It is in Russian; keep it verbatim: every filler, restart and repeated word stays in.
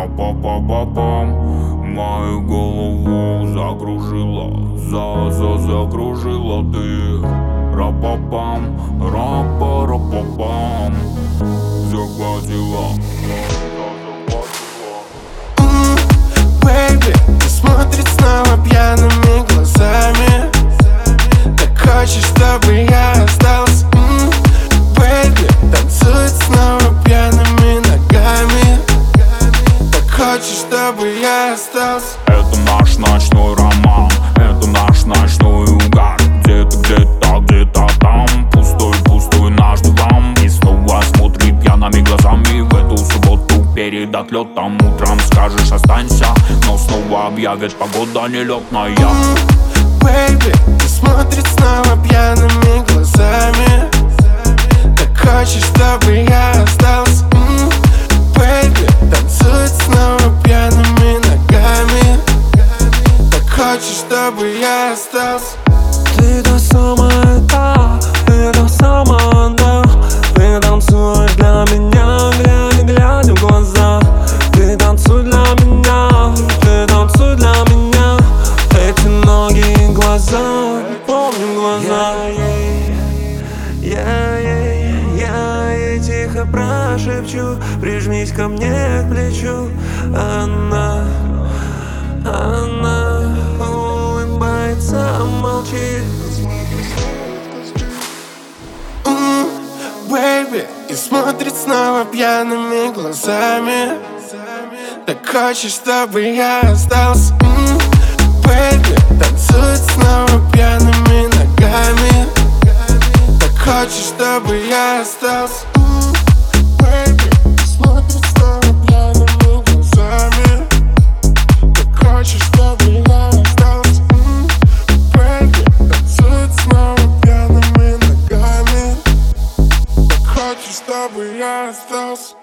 Ра-па-па-па-пам. Мою голову закружила, за-за закружила ты. Ра-па-пам, ра-па-ра-па-пам. Захватила. Бэйби, ты смотрит снова пьяными глазами. Так хочешь, чтобы я остался? Бэйби, танцует снова пьяными ногами. Так хочешь, чтобы я остался? Это наш ночной роман, это наш ночной угар. Где-то, где-то, где-то там пустой, пустой наш диван. И снова смотрит пьяными глазами в эту субботу перед отлетом. Утром скажешь останься, но снова объявят погода нелетная. Бэйби, ты смотрит снова пьяными глазами. Так хочешь, чтобы я остался? Бэйби, танцует снова пьяными ногами. Так хочешь, чтобы я остался? Ты та самая та, ты та самая да. Ты танцуешь для меня, глядя, глядя в глаза. Ты танцуй для меня, ты танцуй для меня. Эти ноги и глаза, помню глаза. Я ей, я ей тихо прошепчу: прижмись ко мне к плечу. Она, она улыбается, молчит. Бэйби, и смотрит снова пьяными глазами. Так хочешь, чтобы я остался? Бэйби, танцует снова пьяными ногами. Так хочешь, чтобы я остался? Бэйби, и смотрит снова пьяными глазами. Так хочешь, чтобы я остался? Бэйби, танцует снова пьяными ногами. Хочешь, чтобы я остался?